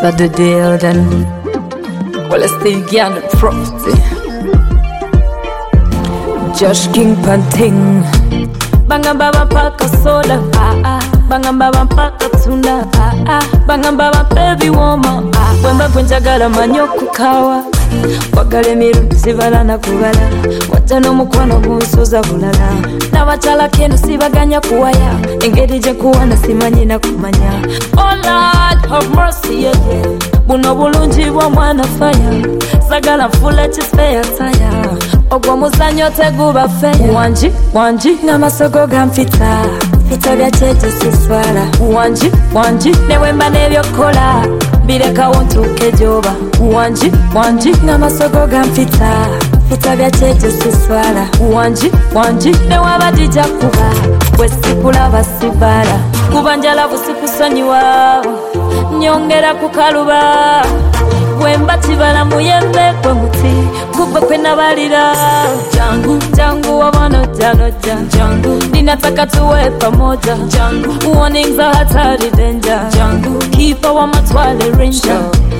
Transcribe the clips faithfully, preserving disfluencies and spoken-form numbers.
that the deal then. Well, let's stay again the property. Josh King Panting. Bangamba bampaka soda, ah ah. Bangamba bampaka tuna, ah ah. Bangamba bampheavy woman, ah. Wemba kwenjagala manyo kukawa. Wagale mirundi zibala na kubala. Watano mukwano gunsuza bulala. Na wachala kenu sibaganya kuwaya. Engeri je kuwana simanyi na kumanya. Oh Lord, have mercy, yeah, yeah. Buno bulungi bwa mwana fire. Sagala mfule chispe ya taya. Ogwa muzanyo teguba feya. Wanji, wanji, na masogo gamfita. Fita vya cheche siswala. Wanji, wanji, newemba nevyo kola. Bireka wontuke joba. Wanji, wanji, na masogo gamfita. Fita vya cheche siswala. Wanji, wanji, newaba dija kuba. Wesikula basibala. Kubanjala busikusonyi wao. Nyongera kukaluba. Wemba tibala muyembe kwe muti. Kuba kwe nabalira. Jangu, jangu wabano jano jangu. Ninataka tuwe pamoja. Jangu, warnings are hatari danger. Jangu, kipa wa matwale ranger.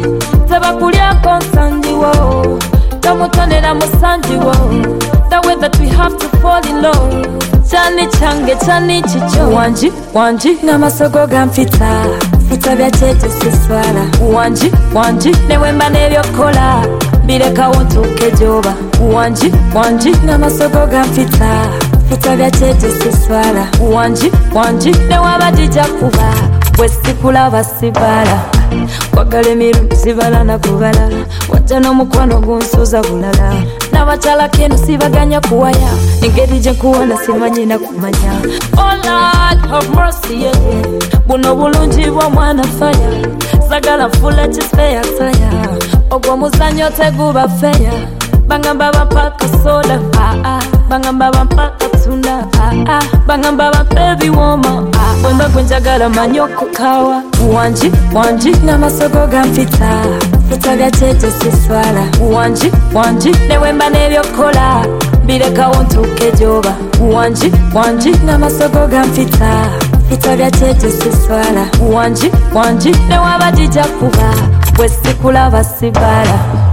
Taba kulia konsandi wo. Tamutonera musanji wo. The way that we have to fall in love. Chani change, chani chicho. Wanji, wanji, na masogo gamfita. Fita vya cheche siswala. Wanji, wanji, newemba nevyo kola. Bireka wontuke joba. Wanji, wanji, na masogo gamfita. Fita vya cheche siswala. Wanji, wanji, newaba dija kuba. Wesikula basibala. Wagale mirundi zibala na kubala. Watano mukwano gunsuza bulala. Na wachala kenu sibaganya kuwaya. Engeri je kuwana simanyi na kumanya. Oh Lord, have mercy, yeah, yeah. Buno bulungi bwa mwana fire. Sagala mfule chispe ya taya. Ogwa muzanyo teguba feya. Bangamba bampaka soda, ah ah. Bangamba bampaka tuna, ah ah. Bangamba bampheavy woman, ah. Wemba kwenjagala manyo kukawa. Wanji, wanji, na masogo gamfita. Fita vya cheche siswala. Wanji, wanji, newemba nevyo kola. Bireka wontuke joba. Wanji, wanji, na masogo gamfita. Fita vya cheche siswala. Wanji, wanji, newaba dija kuba. Wesikula basibala.